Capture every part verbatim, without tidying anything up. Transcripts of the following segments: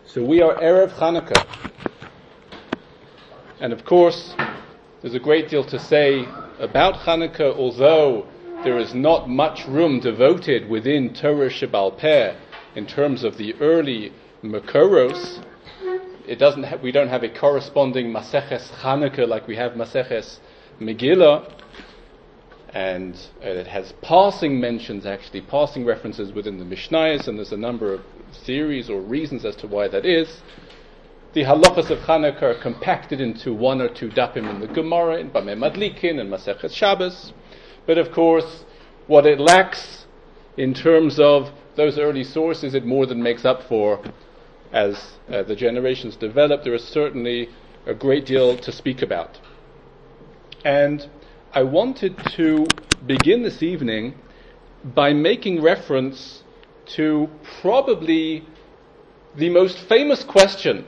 So we are Erev Chanukah. And of course, there's a great deal to say about Chanukah, although there is not much room devoted within Torah Sheba'al Peh in terms of the early Makoros. It doesn't ha- we don't have a corresponding Maseches Chanukah like we have Maseches Megillah. And uh, it has passing mentions, actually, passing references within the Mishnayos, and there's a number of theories or reasons as to why that is. The halachas of Chanukah are compacted into one or two dapim in the Gemara, in Bameh Madlikin and Maseches Shabbos. But of course, what it lacks in terms of those early sources, it more than makes up for as uh, the generations develop. There is certainly a great deal to speak about. And I wanted to begin this evening by making reference to probably the most famous question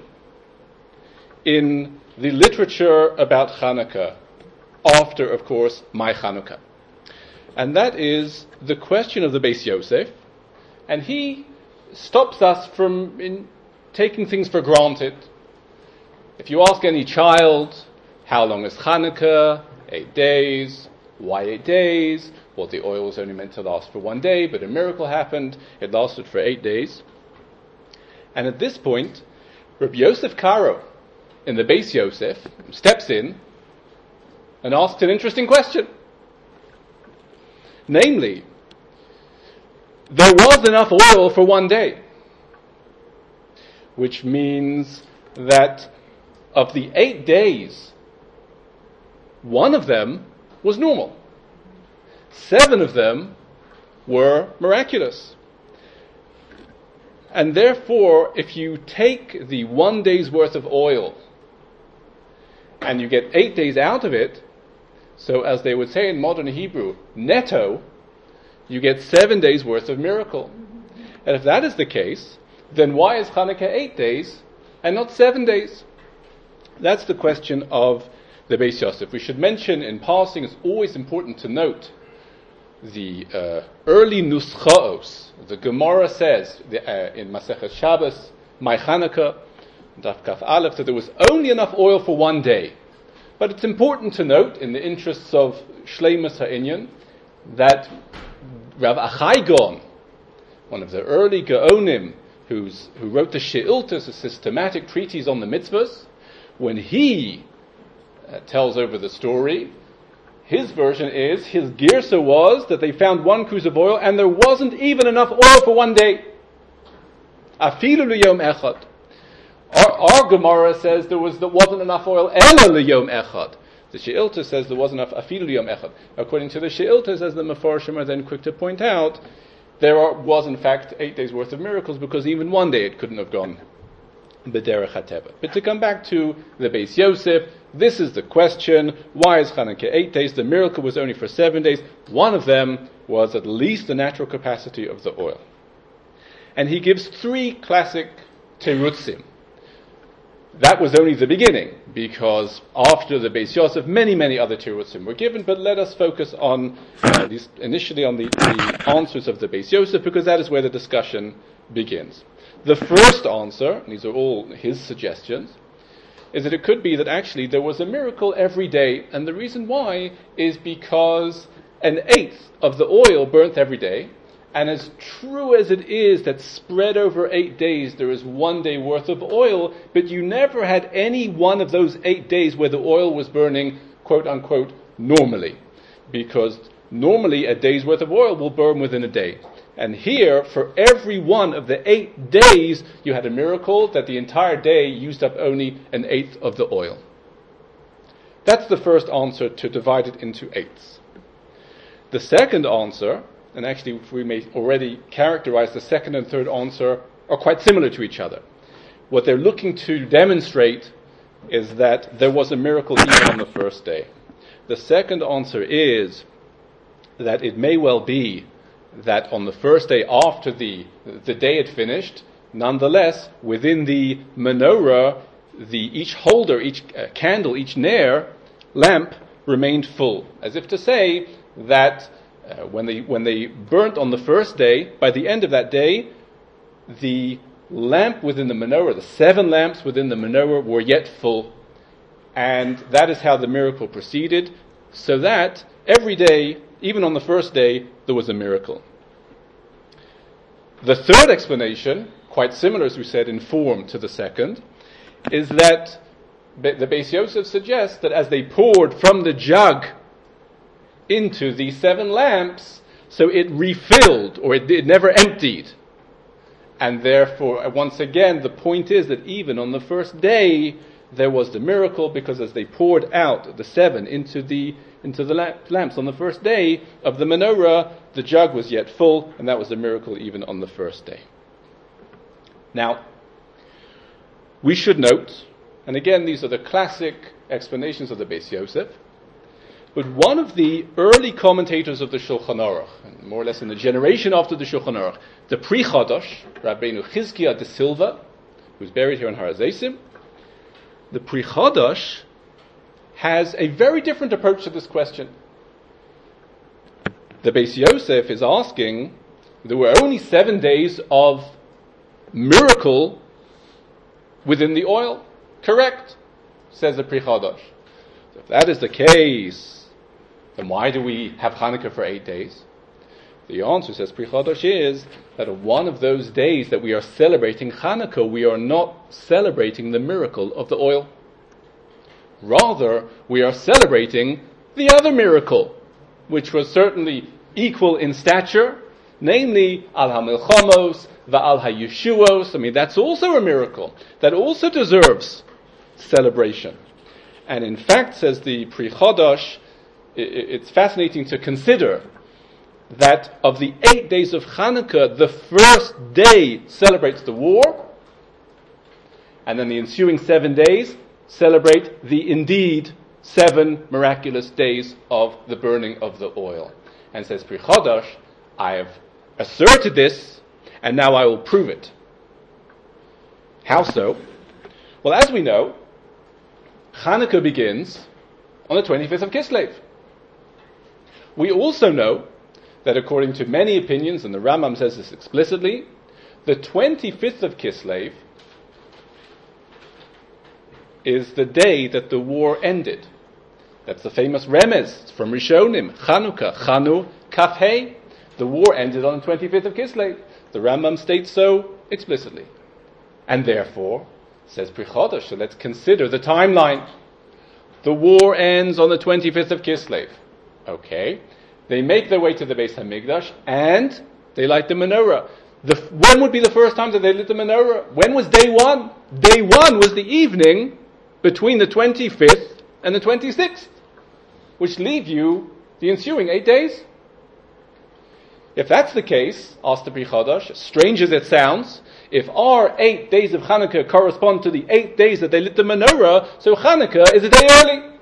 in the literature about Chanukah, after, of course, my Chanukah. And that is the question of the Beis Yosef, and he stops us from in taking things for granted. If you ask any child, how long is Chanukah? Eight days. Why eight days? Well, the oil was only meant to last for one day, but a miracle happened. It lasted for eight days. And at this point, Rabbi Yosef Karo, in the Beis Yosef, steps in and asks an interesting question. Namely, there was enough oil for one day, which means that of the eight days, one of them was normal. Seven of them were miraculous. And therefore, if you take the one day's worth of oil and you get eight days out of it, so as they would say in modern Hebrew, netto, you get seven days worth of miracle. And if that is the case, then why is Chanukah eight days and not seven days? That's the question of the Beis Yosef. We should mention in passing, it's always important to note the uh, early Nuschaos. The Gemara says the, uh, in Masechet Shabbos, my Chanukah, Daf Kaf Aleph, that there was only enough oil for one day. But it's important to note, in the interests of Shleimus HaInyan, that Rav Achai Gon, one of the early Gaonim, who's, who wrote the She'iltos, a systematic treatise on the mitzvahs, when he uh, tells over the story, his version is, his girsa was that they found one cruse of oil and there wasn't even enough oil for one day. Afilu liyom echad. Our, our Gemara says there was there wasn't enough oil ela liyom echad. The She'ilta says there wasn't enough afilu liyom echad. According to the She'ilta, as the Mefarshim are then quick to point out, there are, was in fact eight days worth of miracles, because even one day it couldn't have gone b'derech hateva. But to come back to the Beis Yosef, this is the question: why is Chanukah eight days? The miracle was only for seven days. One of them was at least the natural capacity of the oil. And he gives three classic terutzim. That was only the beginning, because after the Beis Yosef, many, many other terutzim were given, but let us focus on, uh, these, initially on the, the answers of the Beis Yosef, because that is where the discussion begins. The first answer, and these are all his suggestions, is that it could be that actually there was a miracle every day, and the reason why is because an eighth of the oil burnt every day, and as true as it is that spread over eight days there is one day worth of oil, but you never had any one of those eight days where the oil was burning, quote unquote, normally. Because normally a day's worth of oil will burn within a day. And here, for every one of the eight days, you had a miracle that the entire day used up only an eighth of the oil. That's the first answer, to divide it into eighths. The second answer, and actually we may already characterize the second and third answer, are quite similar to each other. What they're looking to demonstrate is that there was a miracle even on the first day. The second answer is that it may well be that on the first day after the the day had finished, nonetheless, within the menorah, the each holder, each uh, candle, each nair, lamp remained full. As if to say that uh, when they when they burnt on the first day, by the end of that day, the lamp within the menorah, the seven lamps within the menorah were yet full. And that is how the miracle proceeded, so that every day, even on the first day, there was a miracle. The third explanation, quite similar, as we said, in form to the second, is that the Beis Yosef suggests that as they poured from the jug into the seven lamps, so it refilled, or it, it never emptied. And therefore, once again, the point is that even on the first day, there was the miracle, because as they poured out the seven into the into the lamps on the first day of the menorah, the jug was yet full, and that was a miracle even on the first day. Now, we should note, and again, these are the classic explanations of the Beis Yosef, but one of the early commentators of the Shulchan Aruch, and more or less in the generation after the Shulchan Aruch, the Pri Chadash, Rabbeinu Chizkiah de Silva, who's buried here in Har HaZeisim, the Pri Chadash has a very different approach to this question. The Beis Yosef is asking, there were only seven days of miracle within the oil. Correct, says the Pri Chadash. So if that is the case, then why do we have Hanukkah for eight days? The answer, says Pri Chadash, is that on one of those days that we are celebrating Hanukkah, we are not celebrating the miracle of the oil. Rather, we are celebrating the other miracle, which was certainly equal in stature, namely Al HaMilchamos, Va'al HaYeshuos. I mean, that's also a miracle. That also deserves celebration. And in fact, says the Pri Chadash, it's fascinating to consider that of the eight days of Hanukkah, the first day celebrates the war, and then the ensuing seven days celebrate the indeed seven miraculous days of the burning of the oil. And says Pri Chadash, I have asserted this, and now I will prove it. How so? Well, as we know, Hanukkah begins on the twenty-fifth of Kislev. We also know that according to many opinions, and the Rambam says this explicitly, the twenty-fifth of Kislev is the day that the war ended. That's the famous remez from Rishonim, Chanukah, Chanu, Kafhei. The war ended on the twenty-fifth of Kislev. The Rambam states so explicitly. And therefore, says Pri Chadash, so let's consider the timeline. The war ends on the twenty-fifth of Kislev. Okay. They make their way to the Beis HaMikdash, and they light the menorah. The, when would be the first time that they lit the menorah? When was day one? Day one was the evening between the twenty-fifth and the twenty-sixth, which leave you the ensuing eight days. If that's the case, asked the Pri Chadash, strange as it sounds, if our eight days of Hanukkah correspond to the eight days that they lit the menorah, so Hanukkah is a day early.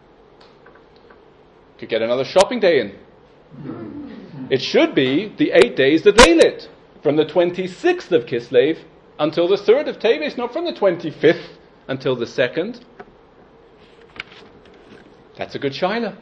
Could get another shopping day in. It should be the eight days that they lit, from the twenty-sixth of Kislev until the third of Teves, not from the twenty-fifth until the second. That's a good shaila.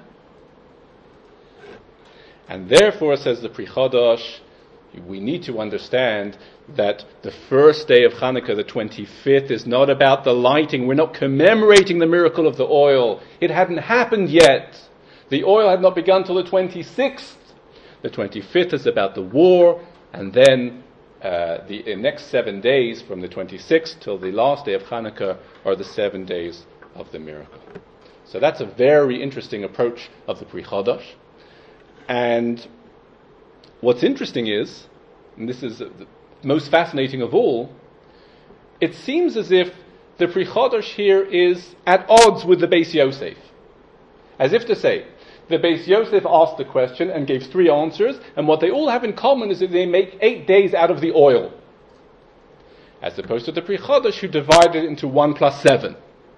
And therefore, says the Pri Chadash, we need to understand that the first day of Hanukkah, the twenty-fifth, is not about the lighting. We're not commemorating the miracle of the oil. It hadn't happened yet. The oil had not begun till the twenty-sixth. The twenty-fifth is about the war, and then uh, the, the next seven days, from the twenty-sixth till the last day of Hanukkah, are the seven days of the miracle. So that's a very interesting approach of the Pri Chadash. And what's interesting is, and this is the most fascinating of all, it seems as if the Pri Chadash here is at odds with the Beis Yosef. As if to say, the Beis Yosef asked the question and gave three answers, and what they all have in common is that they make eight days out of the oil, as opposed to the Pri Chadash, who divided it into one plus seven.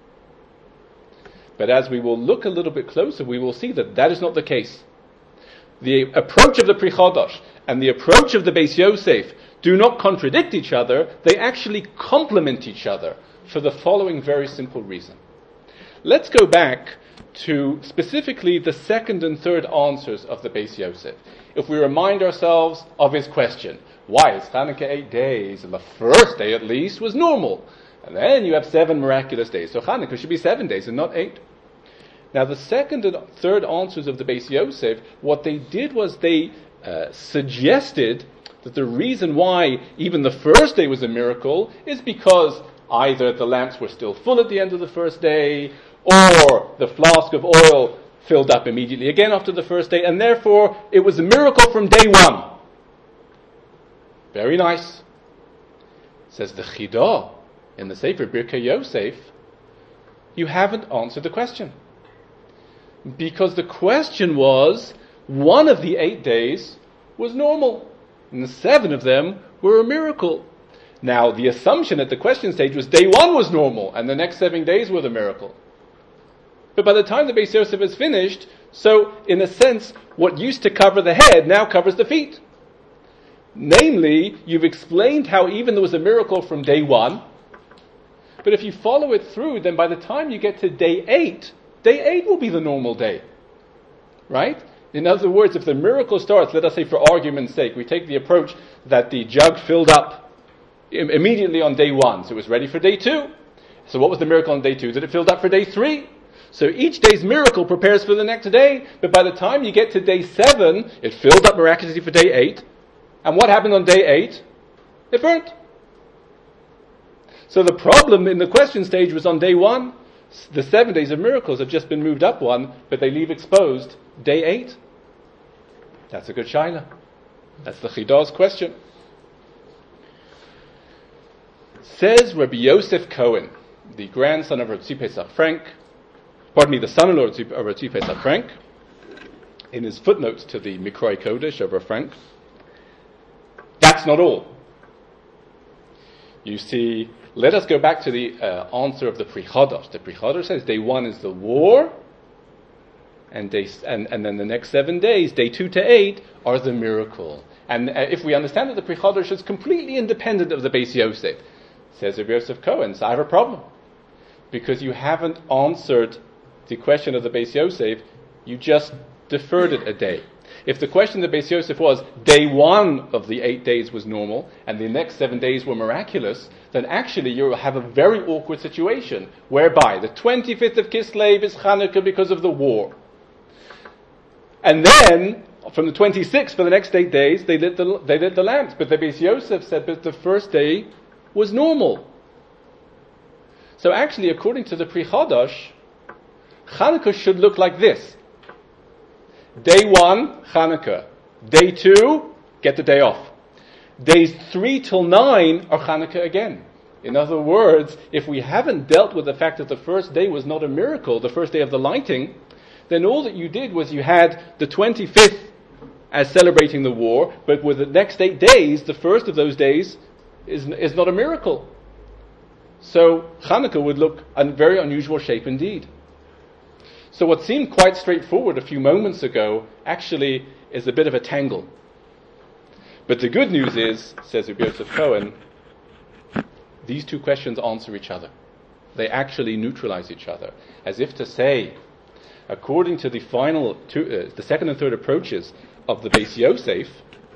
But as we will look a little bit closer, we will see that that is not the case. The approach of the Pri Chadash and the approach of the Beis Yosef do not contradict each other, they actually complement each other for the following very simple reason. Let's go back to specifically the second and third answers of the Beis Yosef. If we remind ourselves of his question, Why is Hanukkah eight days, and the first day at least was normal? And then you have seven miraculous days. So Hanukkah should be seven days and not eight. Now the second and third answers of the Beis Yosef, what they did was they uh, suggested that the reason why even the first day was a miracle is because either the lamps were still full at the end of the first day, or the flask of oil filled up immediately again after the first day, and therefore it was a miracle from day one. Very nice. Says the Chidah in the Sefer Birkei Yosef, you haven't answered the question. Because the question was, one of the eight days was normal, and the seven of them were a miracle. Now, the assumption at the question stage was day one was normal, and the next seven days were the miracle. But by the time the Beis Yosef is finished, so in a sense, what used to cover the head now covers the feet. Namely, you've explained how even there was a miracle from day one, but if you follow it through, then by the time you get to day eight, day eight will be the normal day. Right? In other words, if the miracle starts, let us say for argument's sake, we take the approach that the jug filled up im- immediately on day one, so it was ready for day two. So what was the miracle on day two? That it filled up for day three. So each day's miracle prepares for the next day, but by the time you get to day seven, it filled up miraculously for day eight. And what happened on day eight? It burnt. So the problem in the question stage was on day one. The seven days of miracles have just been moved up one, but they leave exposed day eight. That's a good shaila. That's the Chidah's question. Says Rabbi Yosef Cohen, the grandson of Rabbi Pesach Frank, pardon me, the son-in-law of Rabbi Pesach Frank, in his footnotes to the Mikroi Kodesh of Rabbi Frank, that's not all. You see, let us go back to the uh, answer of the Pri Chadash. The Pri Chadash says day one is the war, and day and, and then the next seven days, day two to eight, are the miracle. And uh, if we understand that the Pri Chadash is completely independent of the Beis Yosef, says Rabbi Yosef Cohen, so I have a problem. Because you haven't answered the question of the Beis Yosef, you just deferred it a day. If the question of the Beis Yosef was, day one of the eight days was normal, and the next seven days were miraculous, then actually you have a very awkward situation, whereby the twenty-fifth of Kislev is Chanukah because of the war. And then, from the twenty-sixth for the next eight days, they lit the, they lit the lamps. But the Beis Yosef said that the first day was normal. So actually, according to the Pri Chadash, Chanukah should look like this. Day one, Chanukah. Day two, get the day off. Days three till nine are Chanukah again. In other words, if we haven't dealt with the fact that the first day was not a miracle, the first day of the lighting, then all that you did was you had the twenty-fifth as celebrating the war, but with the next eight days, the first of those days is, is not a miracle. So Chanukah would look a very unusual shape indeed. So what seemed quite straightforward a few moments ago actually is a bit of a tangle. But the good news is, says Rabbi Yosef Cohen, these two questions answer each other. They actually neutralize each other. As if to say, according to the final two, uh, the second and third approaches of the Beis Yosef,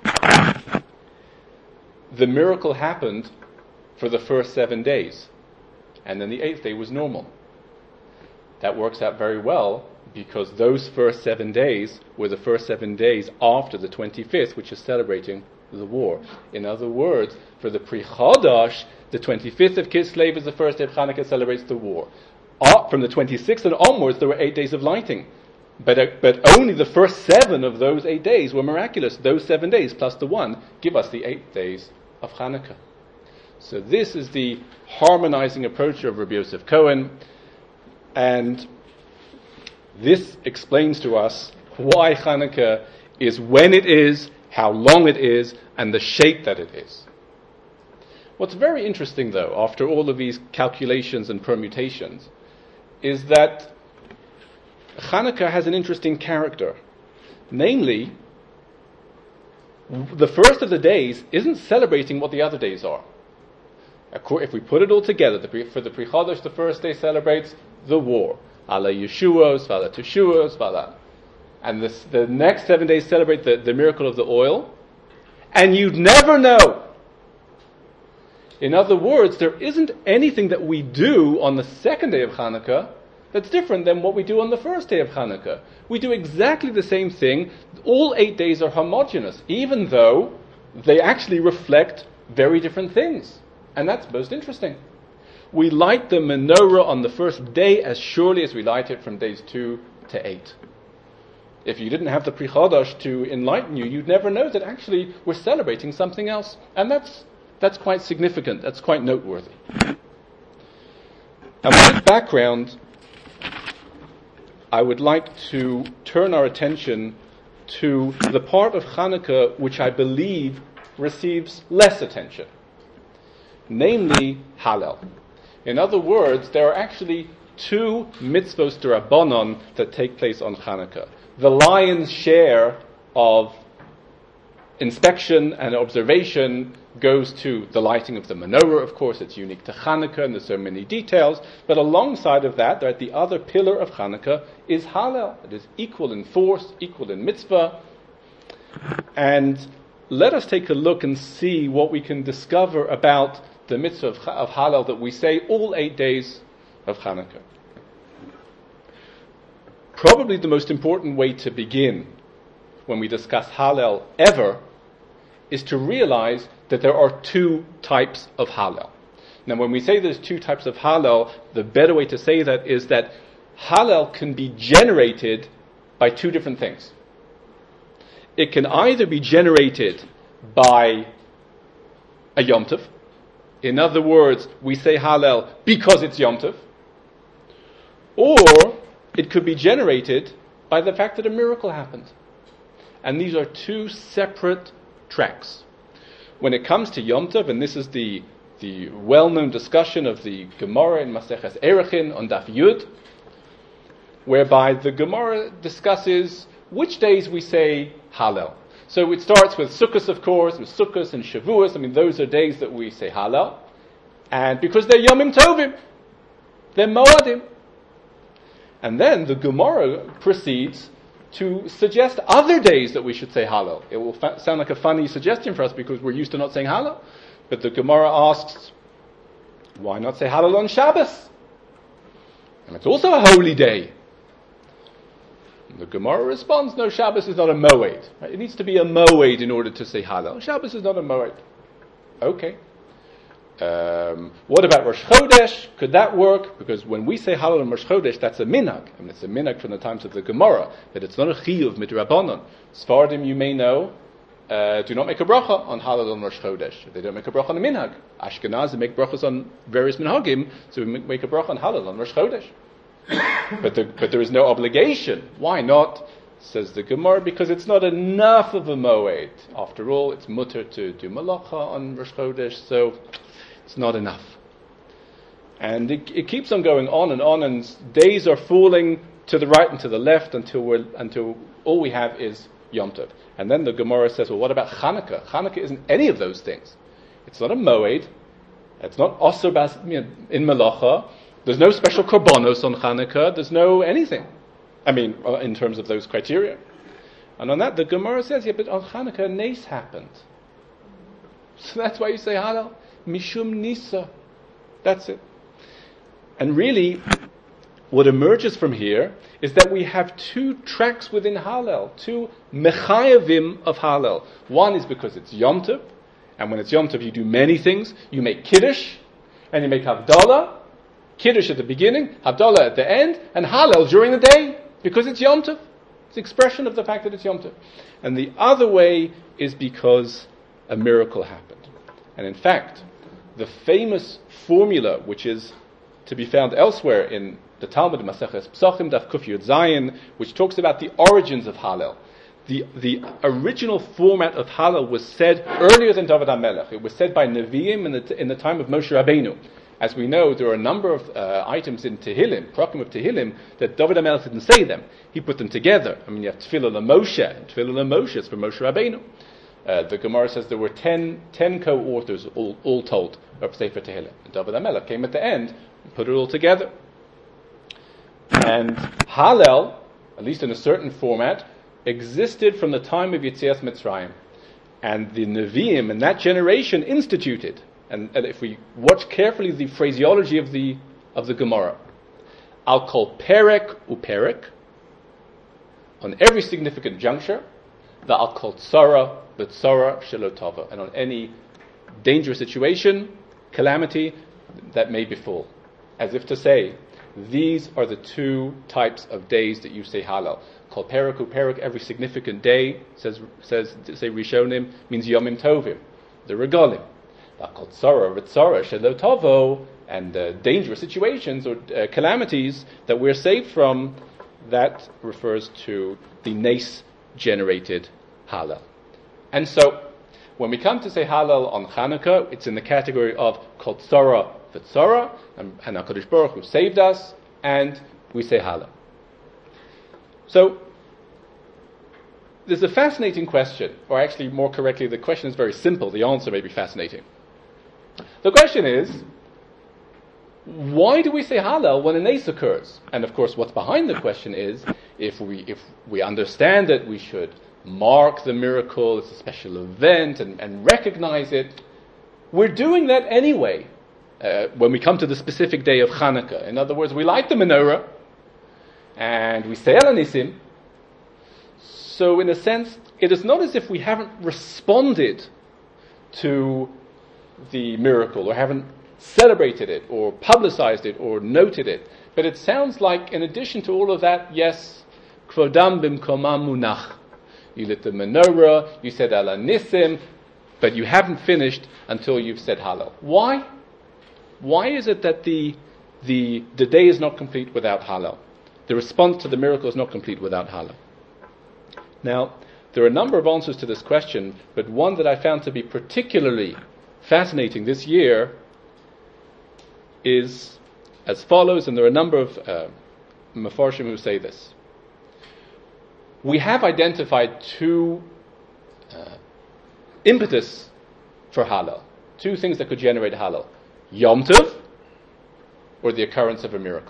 the miracle happened for the first seven days. And then the eighth day was normal. That works out very well because those first seven days were the first seven days after the twenty-fifth, which is celebrating the war. In other words, for the Pri Chadash, the twenty-fifth of Kislev is the first day of Chanukah, celebrates the war. Uh, from the twenty-sixth and onwards, there were eight days of lighting. But, uh, but only the first seven of those eight days were miraculous. Those seven days plus the one give us the eight days of Chanukah. So this is the harmonizing approach of Rabbi Yosef Cohen. And this explains to us why Chanukah is when it is, how long it is, and the shape that it is. What's very interesting, though, after all of these calculations and permutations, is that Chanukah has an interesting character. Namely, the first of the days isn't celebrating what the other days are. If we put it all together, for the Pri Chadash, the first day celebrates the war. Ala Yeshuos, Vala Teshuos, Vala. And this, the next seven days celebrate the, the miracle of the oil. and you'd never know. In other words, there isn't anything that we do on the second day of Hanukkah that's different than what we do on the first day of Hanukkah. We do exactly the same thing. All eight days are homogeneous, even though they actually reflect very different things. And that's most interesting. We light the menorah on the first day as surely as we light it from days two to eight. If you didn't have the Pri Chodesh to enlighten you, you'd never know that actually we're celebrating something else. And that's that's quite significant. That's quite noteworthy. And with this background, I would like to turn our attention to the part of Hanukkah which I believe receives less attention, namely Hallel. In other words, there are actually two mitzvos d'Rabbanan that take place on Hanukkah. The lion's share of inspection and observation goes to the lighting of the menorah. Of course, it's unique to Hanukkah and there's so many details. But alongside of that, that the other pillar of Hanukkah is Hallel. It is equal in force, equal in mitzvah. And let us take a look and see what we can discover about the mitzvah of, of Hallel that we say all eight days of Hanukkah. Probably the most important way to begin when we discuss Hallel ever is to realize that there are two types of Hallel. Now, when we say there's two types of Hallel, the better way to say that is that Hallel can be generated by two different things. It can either be generated by a Yom Tov. In other words, we say Hallel because it's Yom Tov. Or it could be generated by the fact that a miracle happened. And these are two separate tracks. When it comes to Yom Tov, and this is the, the well-known discussion of the Gemara in Maseches Erechin on Daf Yud, whereby the Gemara discusses which days we say Hallel. So it starts with Sukkot, of course, with Sukkot and Shavuos. I mean, those are days that we say Hallel. And because they're Yomim Tovim, they're Moadim. And then the Gemara proceeds to suggest other days that we should say Hallel. It will fa- sound like a funny suggestion for us because we're used to not saying Hallel. But the Gemara asks, why not say Hallel on Shabbos? And it's also a holy day. And the Gemara responds, no, Shabbos is not a moed. Right? It needs to be a moed in order to say Hallel. Shabbos is not a moed. Okay. Um, what about Rosh Chodesh? Could that work? Because when we say Hallel on Rosh Chodesh, that's a minhag. I mean, it's a minhag from the times of the Gemara, that it's not a chiyuv midrabanan. Sfardim, you may know, uh, do not make a bracha on Hallel on Rosh Chodesh. They don't make a bracha on a minhag. Ashkenazim make brachas on various minhagim, so we make a bracha on Hallel on Rosh Chodesh. but, the, but there is no obligation. Why not? Says the Gemara, because it's not enough of a moed. After all, it's mutter to do malacha on Rosh Chodesh, so it's not enough. And it, it keeps on going on and on, and days are falling to the right and to the left until we're, until all we have is Yom Tov. And then the Gemara says, well, what about Chanukah? Chanukah isn't any of those things. It's not a moed. It's not osir bas in malacha. There's no special korbanos on Chanukah. There's no anything. I mean, in terms of those criteria. And on that, the Gemara says, yeah, but on Chanukah, a nes happened. So that's why you say Hallel. Mishum Nisa. That's it. And really, what emerges from here is that we have two tracks within Hallel, two mechayavim of Hallel. One is because it's Yom Tov, and when it's Yom Tov you do many things. You make Kiddush, and you make Havdalah. Kiddush at the beginning, Havdalah at the end, and Hallel during the day, because it's Yom Tov. It's an expression of the fact that it's Yom Tov. And the other way is because a miracle happened. And in fact, the famous formula, which is to be found elsewhere in the Talmud Maseches Pesachim Daf Kuf Yud Zayin, which talks about the origins of Hallel. The the original format of Hallel was said earlier than David HaMelech. It was said by Nevi'im in the in the time of Moshe Rabbeinu. As we know, there are a number of uh, items in Tehillim, Prakim of Tehillim, that David HaMelech didn't say them. He put them together. I mean, you have Tefillah LaMoshe, and Tefillah LaMoshe is for Moshe Rabbeinu. Uh, the Gemara says there were ten, ten co-authors, all, all told, of Sefer Tehillim. And David HaMelech came at the end and put it all together. And Hallel, at least in a certain format, existed from the time of Yetzias Mitzrayim. And the Nevi'im in that generation instituted, and, and if we watch carefully the phraseology of the of the Gemara, I'll call perek uperek on every significant juncture, the I'll call tzara, the tzara shelotava, and on any dangerous situation, calamity that may befall. As if to say, these are the two types of days that you say halal. Called perek uperek, every significant day, says says say Rishonim, means yomim tovim, the regalim. They're called tzara, v'tzara shelotavo, and uh, dangerous situations or uh, calamities that we're saved from. That refers to the nes generated halal. And so, when we come to say halal on Hanukkah, it's in the category of kol tzara v'tzara, and, and HaKadosh Baruch Hu saved us, and we say halal. So, there's a fascinating question, or actually more correctly, the question is very simple, the answer may be fascinating. The question is, why do we say halal when a nes occurs? And of course, what's behind the question is, if we if we understand that we should mark the miracle, it's a special event, and, and recognize it, we're doing that anyway uh, when we come to the specific day of Hanukkah. In other words, we light the menorah, and we say Al Nisim. So in a sense, it is not as if we haven't responded to the miracle, or haven't celebrated it, or publicized it, or noted it. But it sounds like, in addition to all of that, yes, Kvodam bimkomam munach. You lit the menorah, you said Al Nisim, but you haven't finished until you've said Halal. Why? Why is it that the, the, the day is not complete without Halal? The response to the miracle is not complete without Halal. Now, there are a number of answers to this question, but one that I found to be particularly fascinating this year is as follows, and there are a number of uh, Mefarshim who say this. We have identified two uh, impetus for halal, two things that could generate halal: Yom Tov, or the occurrence of a miracle.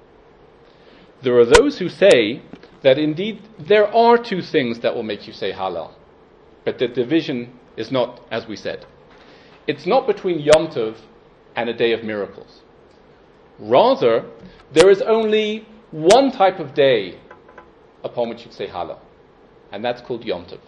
There are those who say that indeed there are two things that will make you say halal, but the division is not as we said. It's not between Yom Tov and a day of miracles. Rather, there is only one type of day upon which you say halal, and that's called Yom Tov.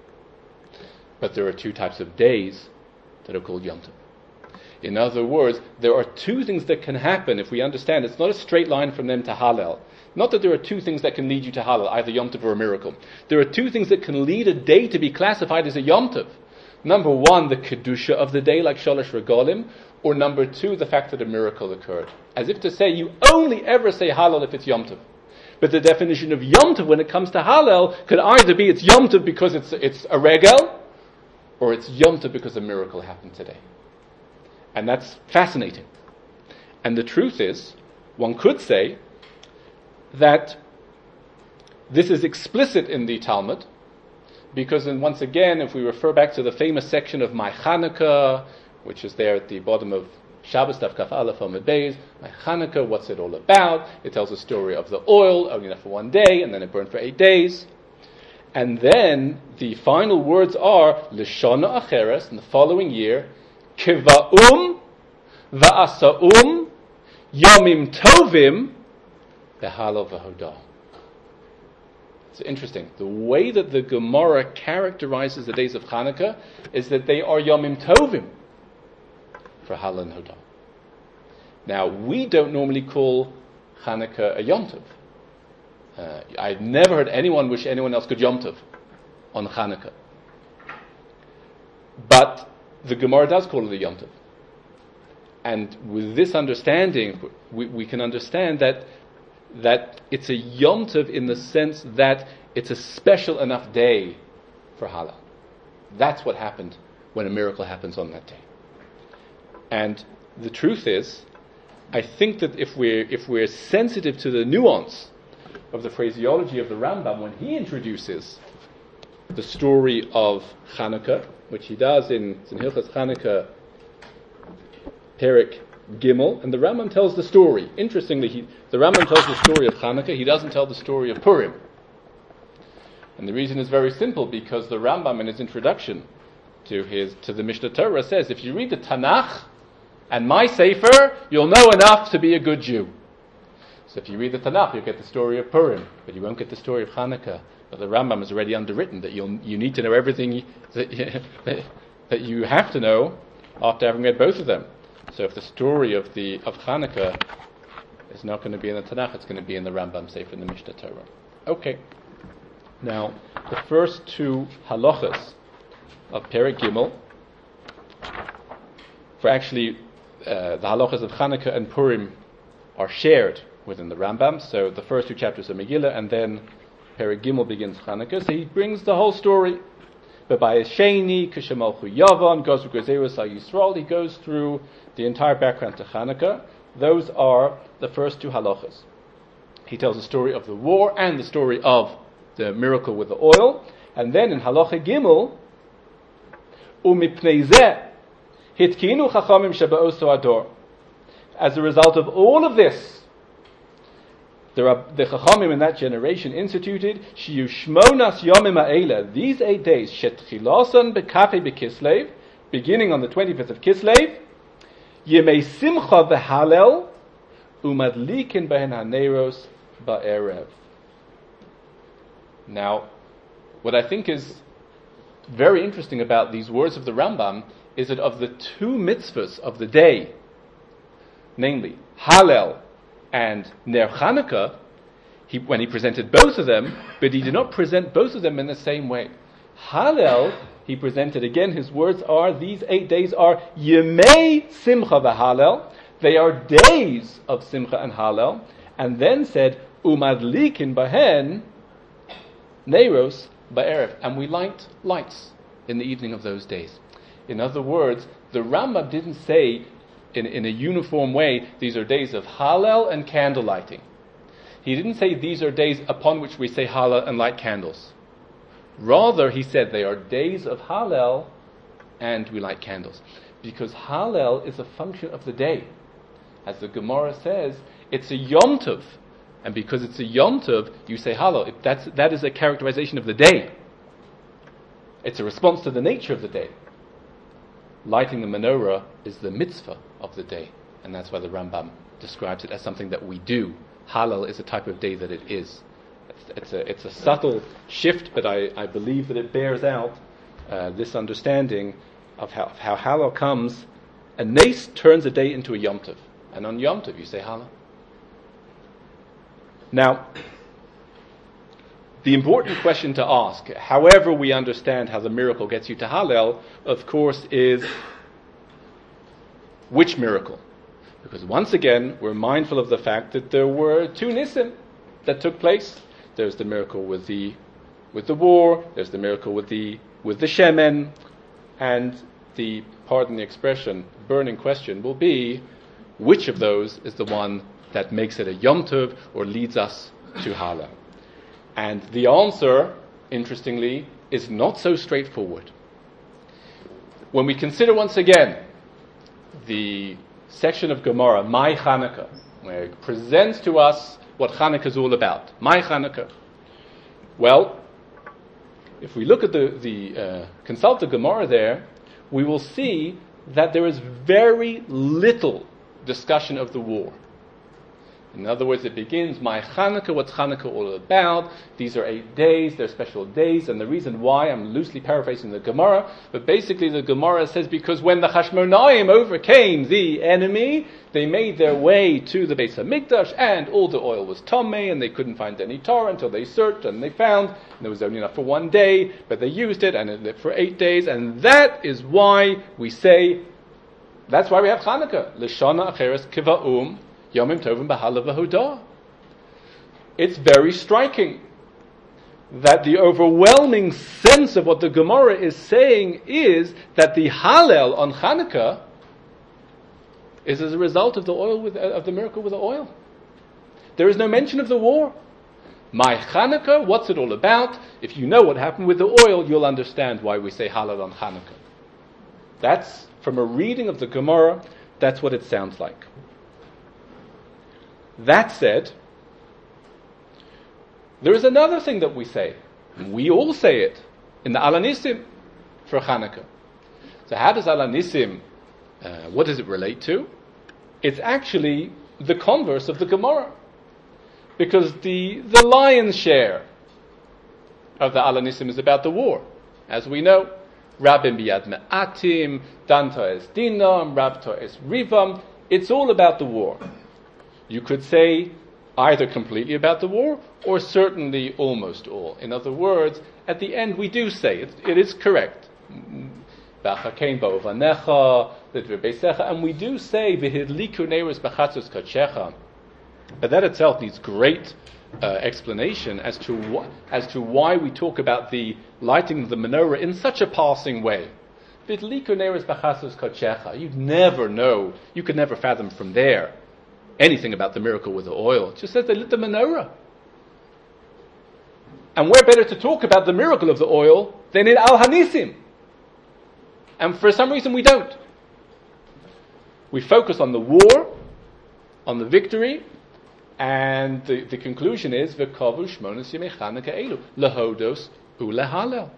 But there are two types of days that are called Yom Tov. In other words, there are two things that can happen if we understand it's not a straight line from them to halal. Not that there are two things that can lead you to halal, either Yom Tov or a miracle. There are two things that can lead a day to be classified as a Yom Tov. Number one, the kedusha of the day, like Shalosh Regalim, or number two, the fact that a miracle occurred. As if to say, you only ever say halal if it's Yom Tov. But the definition of Yom Tov when it comes to halal could either be it's Yom Tov because it's it's a regal, or it's Yom Tov because a miracle happened today. And that's fascinating. And the truth is, one could say that this is explicit in the Talmud, because then once again, if we refer back to the famous section of My Chanukah, which is there at the bottom of Shabbos Daf Kaf Aleph Amud Beis, My Chanukah, what's it all about? It tells the story of the oil, only enough for one day, and then it burned for eight days. And then the final words are L'shana Acheres, in the following year, Kiva'um Va'asa'um Yomim Tovim Behalal V'hodah. It's interesting. The way that the Gemara characterizes the days of Hanukkah is that they are Yomim Tovim for Halal and Hodah. Now, we don't normally call Hanukkah a Yom Tov. Uh, I've never heard anyone wish anyone else good Yom Tov on Hanukkah. But the Gemara does call it a Yom Tov. And with this understanding, we, we can understand that that it's a Yom Tov in the sense that it's a special enough day for Halal. That's what happened when a miracle happens on that day. And the truth is, I think that if we're if we're sensitive to the nuance of the phraseology of the Rambam when he introduces the story of Hanukkah, which he does in, in Hilchos Hanukkah, Perek Gimel, and the Rambam tells the story. Interestingly, he, the Rambam tells the story of Hanukkah, he doesn't tell the story of Purim. And the reason is very simple, because the Rambam in his introduction to his to the Mishnah Torah says, if you read the Tanakh and my Sefer, you'll know enough to be a good Jew. So if you read the Tanakh, you'll get the story of Purim, but you won't get the story of Hanukkah. But the Rambam has already underwritten that you'll you need to know everything that, that you have to know after having read both of them. So if the story of the of Hanukkah is not going to be in the Tanakh, it's going to be in the Rambam Sefer in the Mishnah Torah. Okay. Now, the first two halachas of Perek Gimel, for actually uh, the halachas of Hanukkah and Purim are shared within the Rambam. So the first two chapters are Megillah, and then Perek Gimel begins Hanukkah. So he brings the whole story. But by Sheni, Kishamalchu Yavan, Gozru Gezerus Al Yisrael, he goes through the entire background to Hanukkah. Those are the first two halachas. He tells the story of the war and the story of the miracle with the oil. And then in halacha Gimel, Umipnei zeh, hitkinu chachamim sheba'oso ador. As a result of all of this, there are the chachamim in that generation instituted shiyu shmonas yomim ha'ela, these eight days, shetchilasan bekafe bekislev, beginning on the twenty-fifth of Kislev, yemei simcha v'halel, umadlikin behen haneros ba'erev. Now, what I think is very interesting about these words of the Rambam is that of the two mitzvahs of the day, namely Hallel and Ner Chanukah, he, when he presented both of them, but he did not present both of them in the same way. Hallel, he presented again, his words are, these eight days are Yemei Simcha v'Hallel, they are days of Simcha and Hallel, and then said, Umadlikin bahen Neiros ba'erev, and we light lights in the evening of those days. In other words, the Rambam didn't say in, in a uniform way, these are days of Hallel and candle lighting. He didn't say these are days upon which we say Hallel and light candles. Rather, he said they are days of Hallel and we light candles. Because Hallel is a function of the day. As the Gemara says, it's a Yom Tov. And because it's a Yom Tov, you say Hallel. That's, that is a characterization of the day. It's a response to the nature of the day. Lighting the menorah is the mitzvah of the day. And that's why the Rambam describes it as something that we do. Hallel is a type of day that it is. It's, it's, a, it's a subtle shift, but I, I believe that it bears out uh, this understanding of how, how Hallel comes. A nace turns a day into a Yom Tov. And on Yom Tov you say Hallel. Now, the important question to ask, however we understand how the miracle gets you to Hallel, of course, is which miracle? Because once again, we're mindful of the fact that there were two Nisim that took place. There's the miracle with the with the war, there's the miracle with the with the Shemen, and the, pardon the expression, burning question will be, which of those is the one that makes it a Yom Tov or leads us to Hallel? And the answer, interestingly, is not so straightforward. When we consider once again the section of Gemara, My Chanukah, where it presents to us what Chanukah is all about. My Chanukah. Well, if we look at the, the uh, consult the Gemara there, we will see that there is very little discussion of the war. In other words, it begins, My Chanukah, what's Chanukah all about? These are eight days, they're special days, and the reason why, I'm loosely paraphrasing the Gemara, but basically the Gemara says because when the Hashmonaim overcame the enemy, they made their way to the Beis HaMikdash, and all the oil was Tomei, and they couldn't find any Torah until they searched, and they found, and there was only enough for one day, but they used it, and it lived for eight days, and that is why we say, that's why we have Chanukah. L'shana acheres kiva'um, Yomim Tovim B'Halav V'Hodah. It's very striking that the overwhelming sense of what the Gemara is saying is that the Hallel on Chanukah is as a result of the oil with, uh, of the miracle with the oil. There is no mention of the war. My Chanukah, what's it all about? If you know what happened with the oil, you'll understand why we say Hallel on Chanukah. That's, from a reading of the Gemara, that's what it sounds like. That said, there is another thing that we say. We all say it in the Alanissim for Chanukah. So how does Al Hanisim, uh, what does it relate to? It's actually the converse of the Gemara. Because the, the lion's share of the Al Hanisim is about the war. As we know, Rabim biyad me'atim, Danta es dinam, Rabta es rivam. It's all about the war. You could say either completely about the war, or certainly almost all. In other words, at the end we do say, it, it is correct. And we do say, but that itself needs great uh, explanation as to wh- as to why we talk about the lighting of the menorah in such a passing way. You'd never know, you could never fathom from there anything about the miracle with the oil. It just says they lit the menorah. And we're better to talk about the miracle of the oil than in Al Hanisim. And for some reason we don't. We focus on the war, on the victory, and the, the conclusion is V'kavu shmonos yemei Chanukah elu lehodos ulehalel.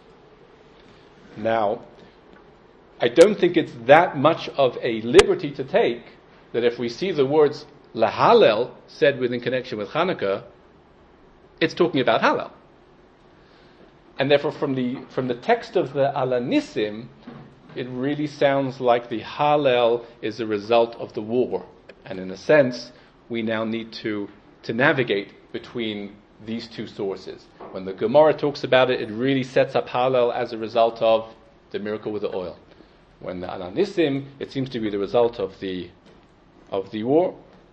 Now, I don't think it's that much of a liberty to take that if we see the words lehalel said within connection with Chanukah, it's talking about Hallel. And therefore from the from the text of the Al Hanisim, it really sounds like the Hallel is a result of the war. And in a sense, we now need to, to navigate between these two sources. When the Gemara talks about it, it really sets up Hallel as a result of the miracle with the oil. When the Al Hanisim, it seems to be the result of the of the war.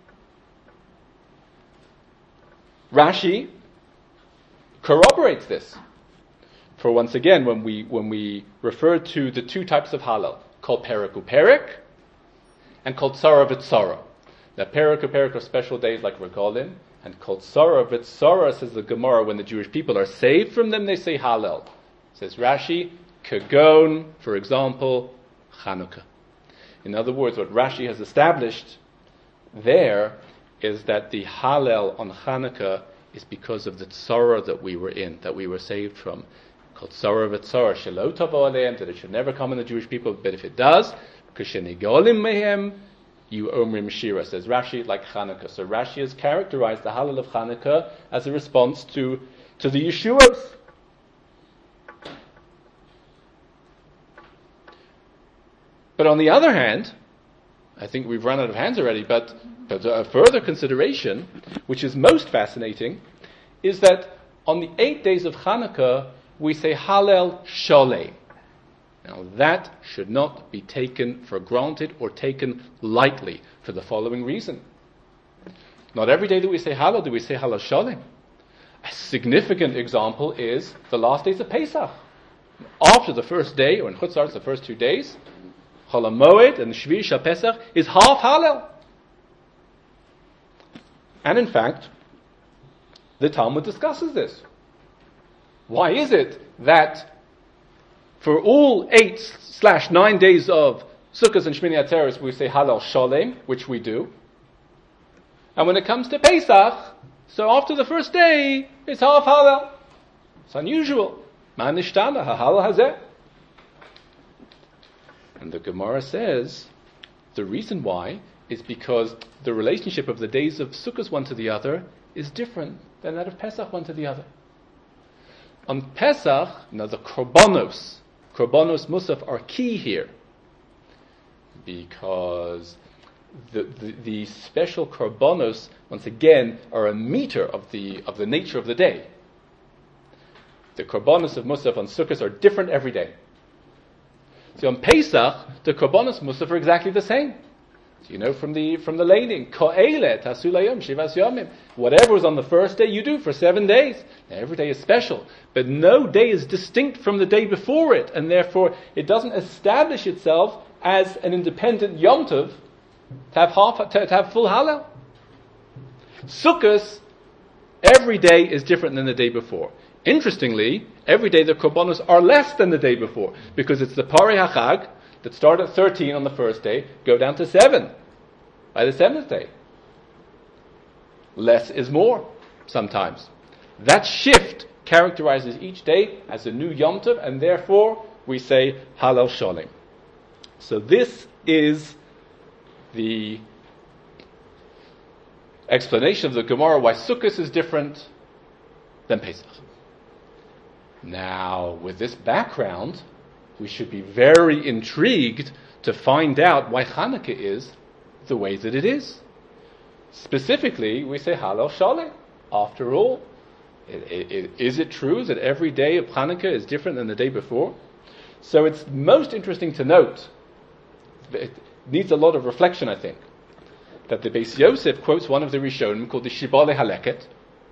Rashi corroborates this. For once again, when we when we refer to the two types of Hallel, called Perek uPerek, and called Tzara v'Tzara. Now, Perek uPerek are special days like Regalim, and called Tzara v'Tzara, says the Gemara, when the Jewish people are saved from them, they say Hallel. Says Rashi, Kagon, for example, Chanukah. In other words, what Rashi has established there is that the Hallel on Chanukah is because of the tzara that we were in, that we were saved from. Called tzara v'tzara, shelo tavo aleim, that it should never come on the Jewish people, but if it does, k'shenigolim mehem, you omrim shira, says Rashi, like Chanukah. So Rashi has characterized the Hallel of Chanukah as a response to, to the Yeshuos. But on the other hand, I think we've run out of hands already, but, but a further consideration, which is most fascinating, is that on the eight days of Chanukah, we say Hallel Sholem. Now that should not be taken for granted or taken lightly for the following reason. Not every day that we say Hallel do we say Hallel Sholem. A significant example is the last days of Pesach. After the first day, or in Chutz La'aretz, the first two days, Chol HaMoed and Shvi Shal Pesach is half Hallel. And in fact, the Talmud discusses this. Why is it that for all eight slash nine days of Sukkot and Shmini Atzeres we say Hallel Sholem, which we do, and when it comes to Pesach, so after the first day, it's half Hallel. It's unusual. Ma nishtana ha'Hallel hazeh. And the Gemara says the reason why is because the relationship of the days of Sukkot one to the other is different than that of Pesach one to the other. On Pesach, now the Korbanos, Korbanos Musaf are key here because the, the, the special Korbanos, once again, are a meter of the of the nature of the day. The Korbanos of Musaf on Sukkot are different every day. So on Pesach, the Korbanos Musaf are exactly the same. So you know from the from the laning, Ko'elet, Hasulayom, Shivas Yomim. Whatever was on the first day, you do for seven days. Now, every day is special, but no day is distinct from the day before it, and therefore it doesn't establish itself as an independent Yom Tov to have half to, to have full Hallel. Sukkot, every day is different than the day before. Interestingly, every day the Korbanos are less than the day before, because it's the Parei HaChag that start at thirteen on the first day, go down to seven by the seventh day. Less is more, sometimes. That shift characterizes each day as a new Yom Tov, and therefore we say Hallel Sholem. So this is the explanation of the Gemara why Sukkot is different than Pesach. Now, with this background, we should be very intrigued to find out why Hanukkah is the way that it is. Specifically, we say Halal Shalom. After all, it, it, it, is it true that every day of Hanukkah is different than the day before? So it's most interesting to note, it needs a lot of reflection, I think, that the Beis Yosef quotes one of the Rishonim called the Shibboleh Haleket,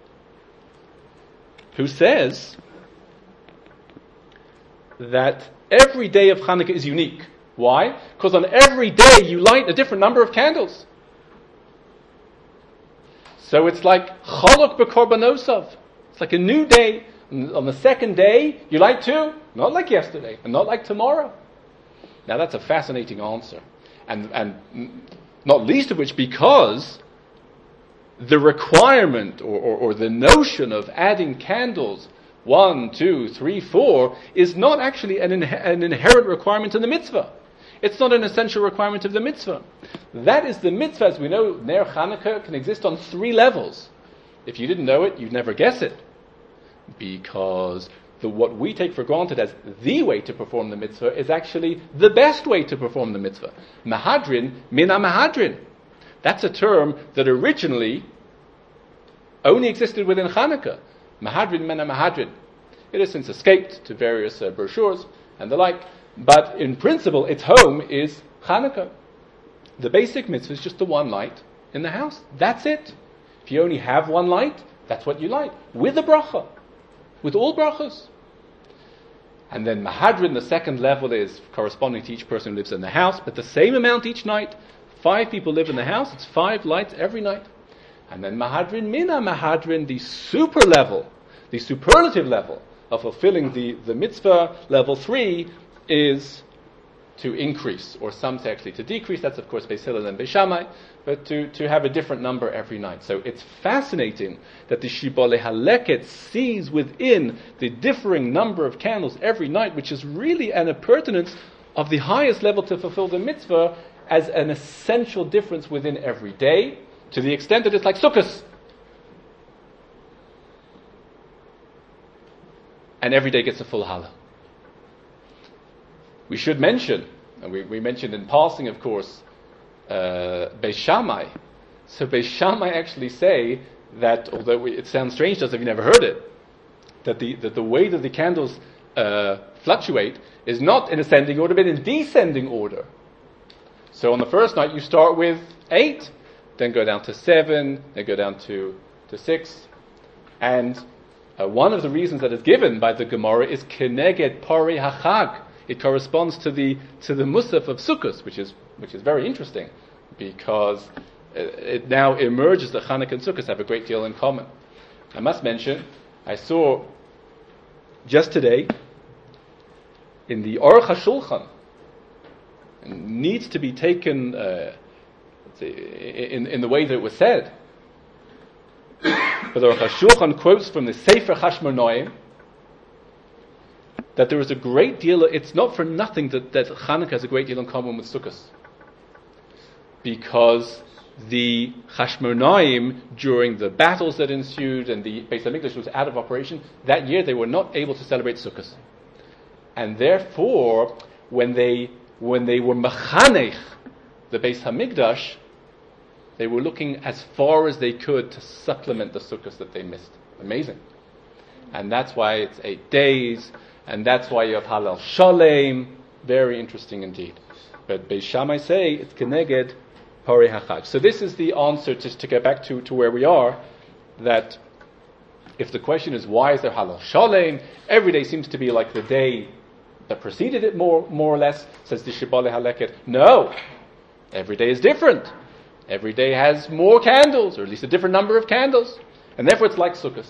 who says that every day of Hanukkah is unique. Why? Because on every day you light a different number of candles. So it's like Chaluk b'Korbanosov. It's like a new day. On the second day, you light two. Not like yesterday, and not like tomorrow. Now that's a fascinating answer. And, and not least of which because the requirement or, or, or the notion of adding candles, one, two, three, four, is not actually an, in, an inherent requirement in the mitzvah. It's not an essential requirement of the mitzvah. That is the mitzvah, as we know, Ner Chanukah can exist on three levels. If you didn't know it, you'd never guess it. Because the, what we take for granted as the way to perform the mitzvah is actually the best way to perform the mitzvah. Mahadrin, mina mahadrin. That's a term that originally only existed within Chanukah. Mahadrin, mina mahadrin. It has since escaped to various uh, brochures and the like. But in principle, its home is Chanukah. The basic mitzvah is just the one light in the house. That's it. If you only have one light, that's what you light. With a bracha. With all brachas. And then Mahadrin, the second level, is corresponding to each person who lives in the house, but the same amount each night. Five people live in the house, it's five lights every night. And then Mahadrin, Mina Mahadrin, the super level, the superlative level of fulfilling the, the mitzvah, level three, is to increase, or some say actually to decrease. That's of course Beis Hillel and Beis Shammai, but to, to have a different number every night. So it's fascinating that the Shibboleh Haleket sees within the differing number of candles every night, which is really an appurtenance of the highest level to fulfill the mitzvah as an essential difference within every day, to the extent that it's like Sukkot. And every day gets a full Hallel. We should mention, and we, we mentioned in passing, of course, uh, Beis Shammai. So Beis Shammai actually say that, although we, it sounds strange to us if you've never heard it, that the that the way that the candles uh, fluctuate is not in ascending order, but in descending order. So on the first night you start with eight, then go down to seven, then go down to, to six. And uh, one of the reasons that is given by the Gemara is Keneged Pari HaChag. It corresponds to the to the Musaf of Sukkot, which is which is very interesting, because it, it now emerges that Chanukah and Sukkot have a great deal in common. I must mention, I saw just today in the Aruch HaShulchan, needs to be taken uh, in in the way that it was said. But the Aruch HaShulchan quotes from the Sefer Chashmar Noam that there is a great deal, of, it's not for nothing that, that Chanukah has a great deal in common with Sukkot. Because the Chashmar Noam, during the battles that ensued and the Beis HaMikdash was out of operation, that year they were not able to celebrate Sukkot. And therefore, when they when they were Mechanech, the Beis HaMikdash, they were looking as far as they could to supplement the Sukkot that they missed. Amazing. And that's why it's eight days, and that's why you have Halal Shalem. Very interesting indeed. But Beis Shammai say it's Keneged Pari HaChag. So this is the answer, just to get back to, to where we are, that if the question is why is there Halal Shalem, every day seems to be like the day that preceded it more more or less, says the Shibboleh Haleket. No, every day is different. Every day has more candles, or at least a different number of candles. And therefore it's like Sukkot.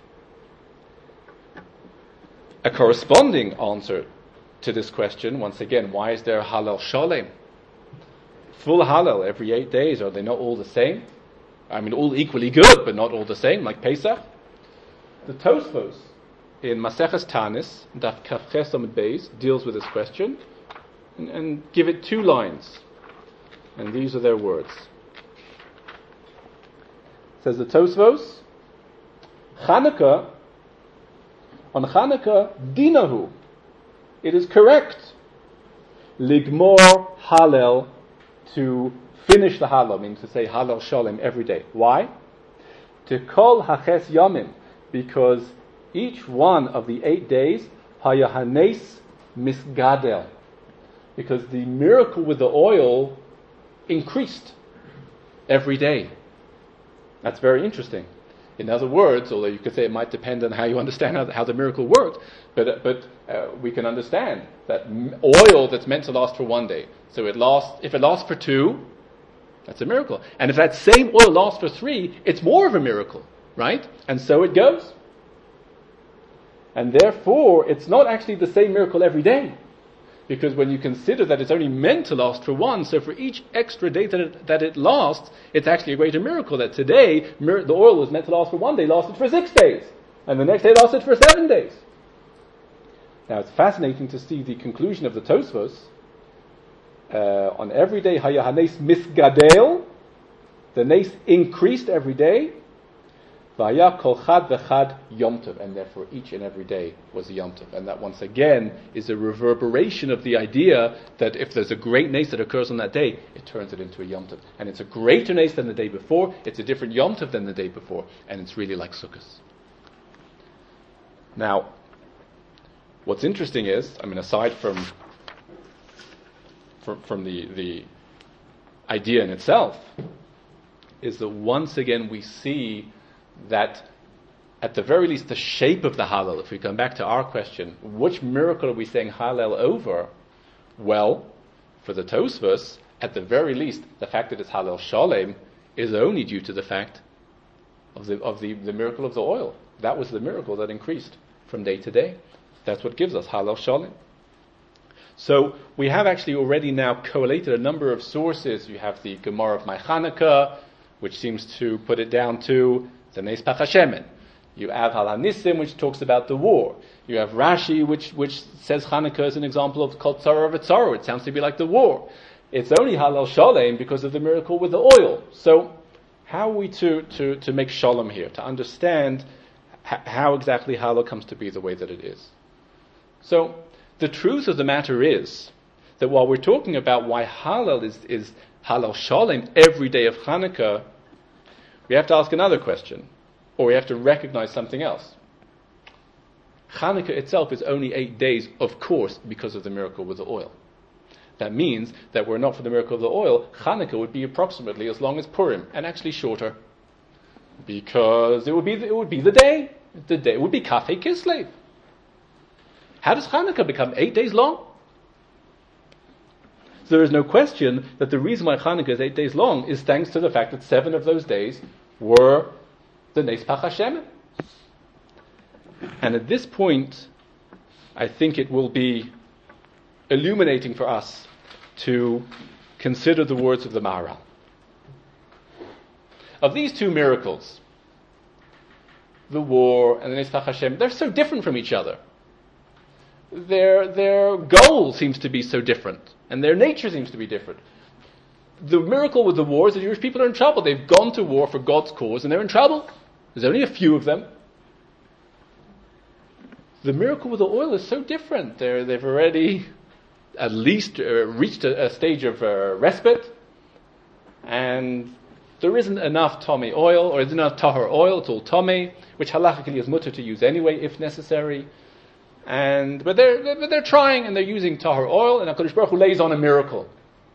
A corresponding answer to this question, once again, why is there Halal Shalem? Full Halal every eight days, are they not all the same? I mean, all equally good, but not all the same, like Pesach. The Tosfos in Maseches Tanis, Daf Kaf Ches Amud Beis, deals with this question, and, and give it two lines. And these are their words. Says the Tosfos, Chanukah, on Chanukah, dinahu, it is correct, ligmor halel, to finish the halal, meaning to say halal shalom every day. Why? To kol haches yomim, because each one of the eight days, hayahanes misgadel, because the miracle with the oil increased every day. That's very interesting. In other words, although you could say it might depend on how you understand how the, how the miracle worked, but uh, but uh, we can understand that m- oil that's meant to last for one day, so it lasts. If it lasts for two, that's a miracle. And if that same oil lasts for three, it's more of a miracle, right? And so it goes. And therefore, it's not actually the same miracle every day. Because when you consider that it's only meant to last for one, so for each extra day that it, that it lasts, it's actually a greater miracle that today, mir- the oil was meant to last for one day, lasted for six days. And the next day lasted for seven days. Now it's fascinating to see the conclusion of the Tosfos. Uh, on every day, hayahanes misgadel, the nes increased every day, vaya kol chad v'chad yom tov, and therefore each and every day was a yom tov. And that once again is a reverberation of the idea that if there's a great nes that occurs on that day, it turns it into a yom tov. And it's a greater nes than the day before, it's a different yom tov than the day before, and it's really like Sukkot. Now, what's interesting is, I mean, aside from from, from the, the idea in itself, is that once again we see that at the very least the shape of the Hallel, if we come back to our question, which miracle are we saying Hallel over? Well, for the Tosfos, at the very least, the fact that it's Hallel Shalem is only due to the fact of the of the, the miracle of the oil. That was the miracle that increased from day to day. That's what gives us Hallel Shalem. So we have actually already now collated a number of sources. You have the Gemara of Chanukah, which seems to put it down to the Nes Pach Hashemen. You have Hal HaNisim, which talks about the war. You have Rashi, which which says Chanukah is an example of Kol Tzara V'Tzara. It sounds to be like the war. It's only Hallel Shalem because of the miracle with the oil. So how are we to, to, to make Shalom here? To understand h- how exactly Hallel comes to be the way that it is. So the truth of the matter is that while we're talking about why Hallel is, is Hallel Shalem every day of Chanukah, we have to ask another question, or we have to recognize something else. Chanukah itself is only eight days, of course, because of the miracle with the oil. That means that were it not for the miracle of the oil, Chanukah would be approximately as long as Purim, and actually shorter, because it would be the, it would be the day. The day would be Kafei Kislev. How does Chanukah become eight days long? So there is no question that the reason why Chanukah is eight days long is thanks to the fact that seven of those days were the Nes Pach Hashemen. And at this point, I think it will be illuminating for us to consider the words of the Maharal. Of these two miracles, the war and the Nes Pach Hashem, they're so different from each other. Their, their goal seems to be so different, and their nature seems to be different. The miracle with the war is that Jewish people are in trouble. They've gone to war for God's cause, and they're in trouble. There's only a few of them. The miracle with the oil is so different. They're, they've already at least uh, reached a, a stage of uh, respite, and there isn't enough Tomei oil, or isn't enough Tahor oil. It's all Tomei, which halachically is mutter to use anyway, if necessary. And but they're but they're trying, and they're using Tahor oil, and HaKadosh Baruch Hu lays on a miracle.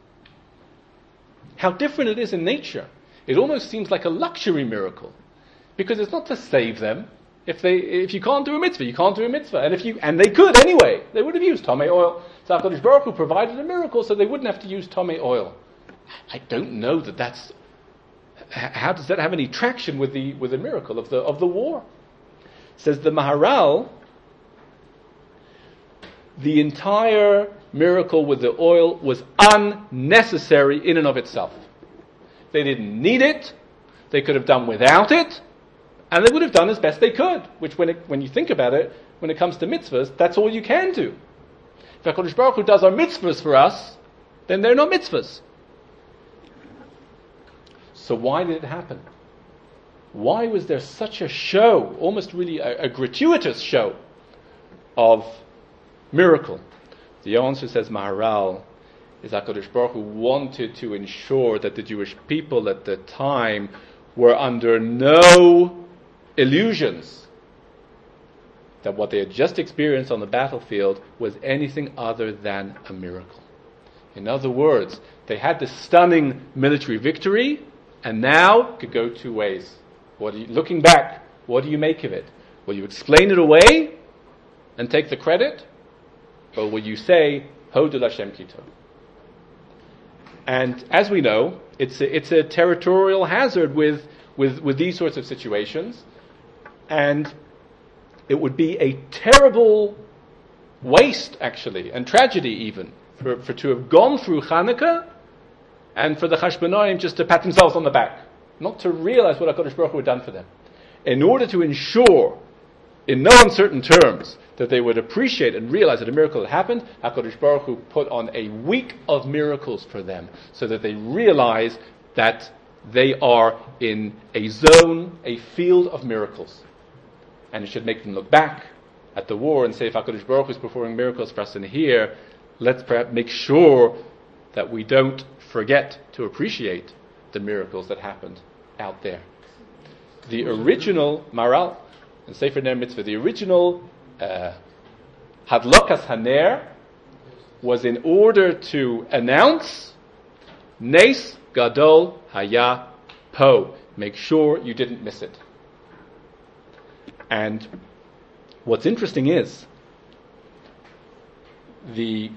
How different it is in nature! It almost seems like a luxury miracle, because it's not to save them. If they if you can't do a mitzvah, you can't do a mitzvah, and if you and they could anyway, they would have used Tomei oil. So HaKadosh Baruch Hu provided a miracle, so they wouldn't have to use Tomei oil. I don't know that that's how does that have any traction with the with the miracle of the of the war? Says the Maharal. The entire miracle with the oil was unnecessary in and of itself. They didn't need it. They could have done without it. And they would have done as best they could. Which, when it, when you think about it, when it comes to mitzvahs, that's all you can do. If HaKadosh Baruch Hu does our mitzvahs for us, then they're not mitzvahs. So why did it happen? Why was there such a show, almost really a, a gratuitous show, of miracle? The answer, says Maharal, is HaKadosh Baruch Hu wanted to ensure that the Jewish people at the time were under no illusions that what they had just experienced on the battlefield was anything other than a miracle. In other words, they had this stunning military victory, and now it could go two ways. What do you, looking back, what do you make of it? Will you explain it away and take the credit? Or will you say, Hodul Hashem Kito? And as we know, it's a, it's a territorial hazard with, with, with these sorts of situations. And it would be a terrible waste, actually, and tragedy even, for, for to have gone through Hanukkah and for the Chashmonaim just to pat themselves on the back, not to realize what HaKadosh Baruch Hu had done for them. In order to ensure, in no uncertain terms, that they would appreciate and realize that a miracle had happened, HaKadosh Baruch Hu put on a week of miracles for them, so that they realize that they are in a zone, a field of miracles. And it should make them look back at the war and say, if HaKadosh Baruch Hu is performing miracles for us in here, let's perhaps make sure that we don't forget to appreciate the miracles that happened out there. The original Maral and Sefer Ner Mitzvah, the original uh, Hadlokas Haner, was in order to announce Nes Gadol Haya Po. Make sure you didn't miss it. And what's interesting is the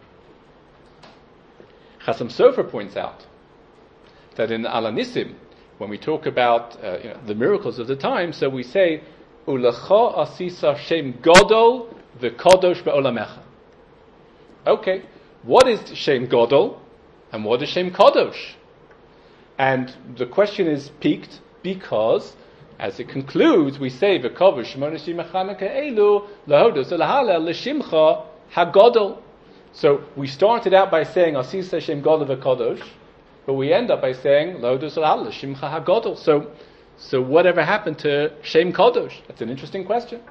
Chasam Sofer points out that in Al Nisim, when we talk about uh, you know, the miracles of the time, so we say Ulecha Asisa Shem Gadol V'Kadosh Be'olamecha. Okay, what is Shem Gadol and what is Shem Kadosh? And the question is piqued because, as it concludes, we say V'Kadosh Shemona Shimachanaka Elu Lahodos Lahalel L'Shimcha Hagadol. So we started out by saying Asisa Shem Gadol V'Kadosh, but we end up by saying Lahodos Lahalel L'Shimcha Hagadol. So, so whatever happened to Shem Kadosh? That's an interesting question.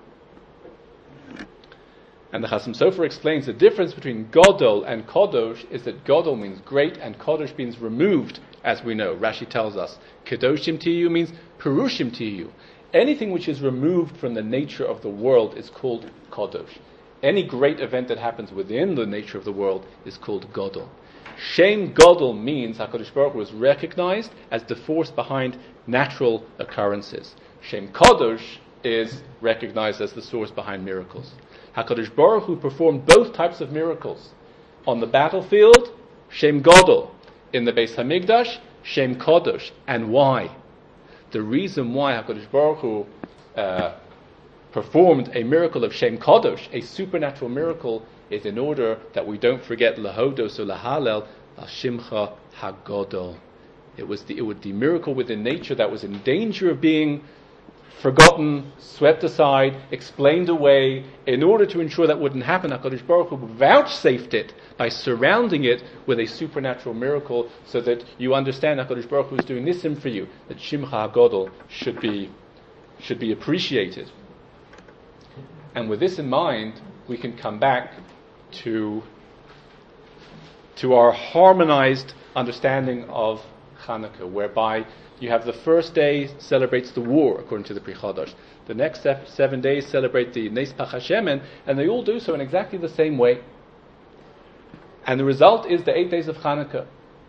And the Chasam Sofer explains the difference between Gadol and Kadosh is that Gadol means great and Kadosh means removed, as we know. Rashi tells us. Kedoshim Tiyu means Perushim Tiyu. Anything which is removed from the nature of the world is called Kadosh. Any great event that happens within the nature of the world is called Gadol. Shem Gadol means HaKadosh Baruch Hu was recognized as the force behind natural occurrences. Shem Kadosh is recognized as the source behind miracles. HaKadosh Baruch Hu performed both types of miracles. On the battlefield, Shem Gadol. In the Beis Hamikdash, Shem Kadosh. And why? The reason why HaKadosh Baruch Hu uh, performed a miracle of Shem Kadosh, a supernatural miracle, is in order that we don't forget Lahodos or Lahalel, Shimcha Hagadol. It was the it was the miracle within nature that was in danger of being forgotten, swept aside, explained away. In order to ensure that wouldn't happen, HaKadosh Baruch Hu vouchsafed it by surrounding it with a supernatural miracle, so that you understand HaKadosh Baruch Hu is doing nisim for you, that Shimcha Hagadol should be should be appreciated. And with this in mind, we can come back to to our harmonized understanding of Hanukkah, whereby you have the first day celebrates the war according to the Pri Chadash. The next seven days celebrate the Nes Pach HaShemen, and they all do so in exactly the same way. And the result is the eight days of Hanukkah.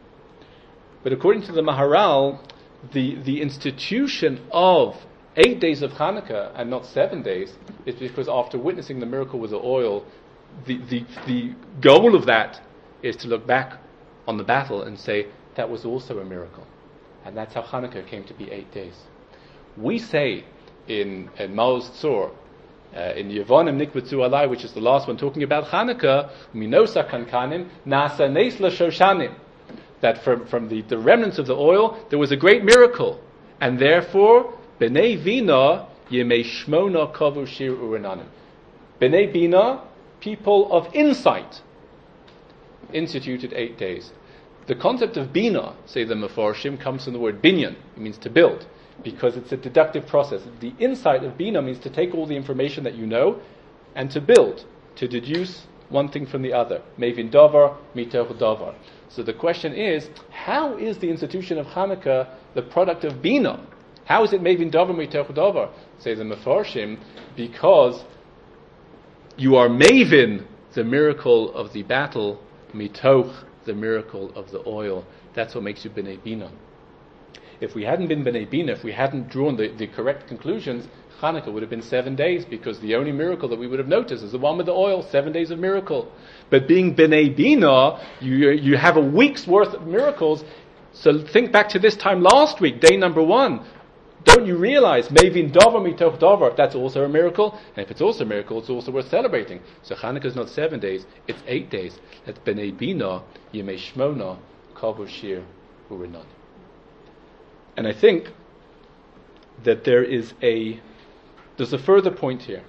But according to the Maharal, the, the institution of eight days of Hanukkah and not seven days is because after witnessing the miracle with the oil, the, the, the goal of that is to look back on the battle and say, that was also a miracle. And that's how Hanukkah came to be eight days. We say in, in Maoz Tzor, uh, in Yevonim Nikbetzu Alai, which is the last one talking about Hanukkah, Minosa Kankanim, Nasa Nes L'Shoshanim, that from, from the, the remnants of the oil, there was a great miracle. And therefore, B'nai Vina Yemei Shmona Kavu Shir Urananim. B'nai Bina, people of insight instituted eight days. The concept of bina, say the Mefarshim, comes from the word binyan. It means to build, because it's a deductive process. The insight of bina means to take all the information that you know and to build, to deduce one thing from the other. Mevin davar, mitoch davar. So the question is, how is the institution of Hanukkah the product of bina? How is it mevin davar, mitoch davar? Say the Mefarshim, because you are mavin, the miracle of the battle, mitoch, the miracle of the oil. That's what makes you b'nei bina. If we hadn't been b'nei bina, if we hadn't drawn the, the correct conclusions, Hanukkah would have been seven days, because the only miracle that we would have noticed is the one with the oil, seven days of miracle. But being b'nei bina, you, you have a week's worth of miracles. So think back to this time last week, day number one. Don't you realize, mevin davar mitoch davar, that's also a miracle? And if it's also a miracle, it's also worth celebrating. So Hanukkah is not seven days, it's eight days. That's b'nei bina, yemei shmona, kavu shir urinon. And I think that there is a, there's a further point here.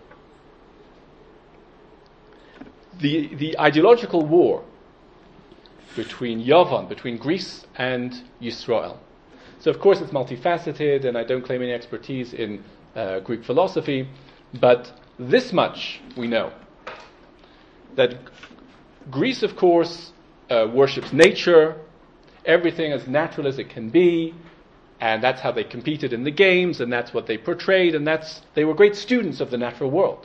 The, the ideological war between Yavan, between Greece and Yisrael. So of course it's multifaceted, and I don't claim any expertise in uh, Greek philosophy, but this much we know. That Greece, of course, uh, worships nature, everything as natural as it can be, and that's how they competed in the games, and that's what they portrayed, and that's they were great students of the natural world.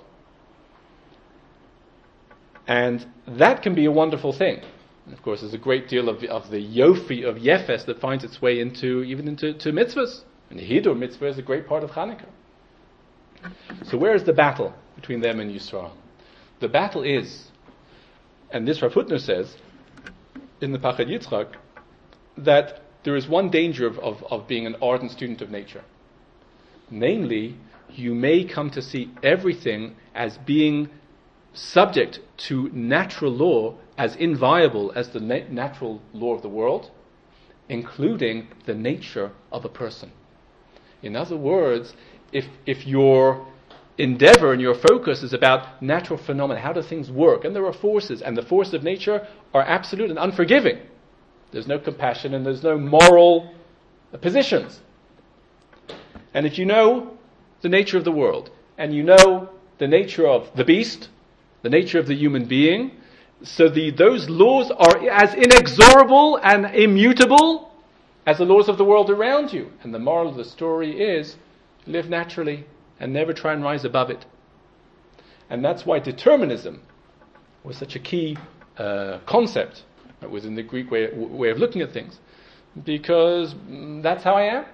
And that can be a wonderful thing. And of course, there's a great deal of, of the yofi of Yefes that finds its way into even into to mitzvahs. And the Hidur mitzvah is a great part of Hanukkah. So where is the battle between them and Yisrael? The battle is, and this Rav Hutner says in the Pachad Yitzchak, that there is one danger of, of, of being an ardent student of nature. Namely, you may come to see everything as being subject to natural law as inviolable as the na- natural law of the world, including the nature of a person. In other words, if if your endeavor and your focus is about natural phenomena, how do things work, and there are forces, and the forces of nature are absolute and unforgiving. There's no compassion and there's no moral positions. And if you know the nature of the world, and you know the nature of the beast, the nature of the human being, so the those laws are as inexorable and immutable as the laws of the world around you. And the moral of the story is, live naturally and never try and rise above it. And that's why determinism was such a key uh, concept uh, within the Greek way, way of looking at things. Because mm, that's how I am.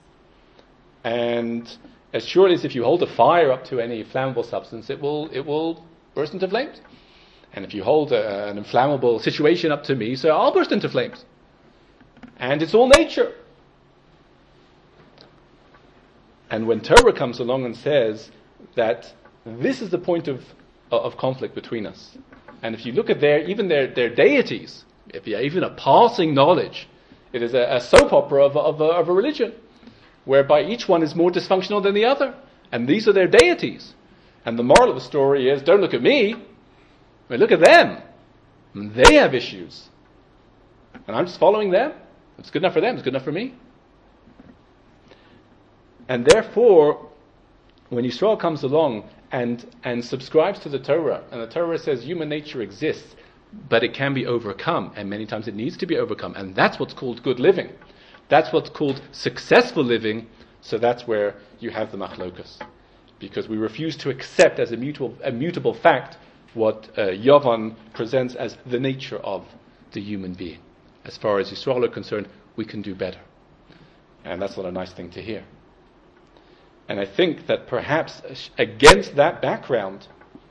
And as surely as if you hold a fire up to any flammable substance, it will it will burst into flames. And if you hold a, an inflammable situation up to me, so I'll burst into flames. And it's all nature. And when Torah comes along and says that this is the point of of conflict between us, and if you look at their even their, their deities, if you even a passing knowledge, it is a, a soap opera of, of, a, of a religion, whereby each one is more dysfunctional than the other, and these are their deities. And the moral of the story is, don't look at me, I mean, look at them. They have issues, and I'm just following them. It's good enough for them, it's good enough for me. And therefore, when Yisrael comes along and, and subscribes to the Torah, and the Torah says human nature exists, but it can be overcome, and many times it needs to be overcome, and that's what's called good living. That's what's called successful living, so that's where you have the machlokas. Because we refuse to accept as a mutable, a mutable fact what uh, Yavan presents as the nature of the human being. As far as Yisrael are concerned, we can do better. And that's not a nice thing to hear. And I think that perhaps against that background,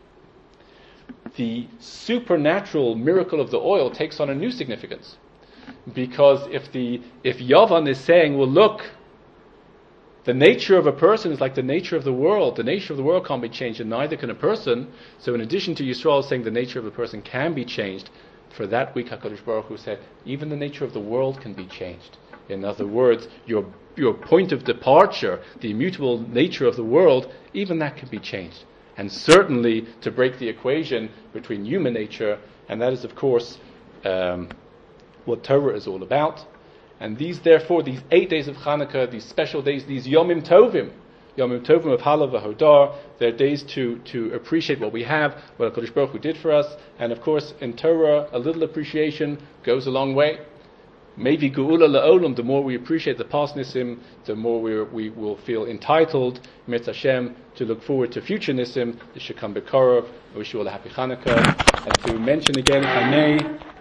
the supernatural miracle of the oil takes on a new significance. Because if the if Yavan is saying, well, look, the nature of a person is like the nature of the world. The nature of the world can't be changed, and neither can a person. So in addition to Yisrael saying the nature of a person can be changed, for that week HaKadosh Baruch Hu said, even the nature of the world can be changed. In other words, your your point of departure, the immutable nature of the world, even that can be changed. and certainly to break the equation between human nature, and that is, of course, um, what Torah is all about. And these, therefore, these eight days of Hanukkah, these special days, these Yomim Tovim, Yomim Tovim of Halav v'Hodar, they're days to, to appreciate what we have, what HaKadosh Baruch Hu did for us, and of course, in Torah, a little appreciation goes a long way. Maybe Geula La'olam, the more we appreciate the past Nisim, the more we, we will feel entitled, Mirz Hashem, to look forward to future Nisim, the Shekam B'Karov. I wish you all a happy Hanukkah. And to mention again, if I may,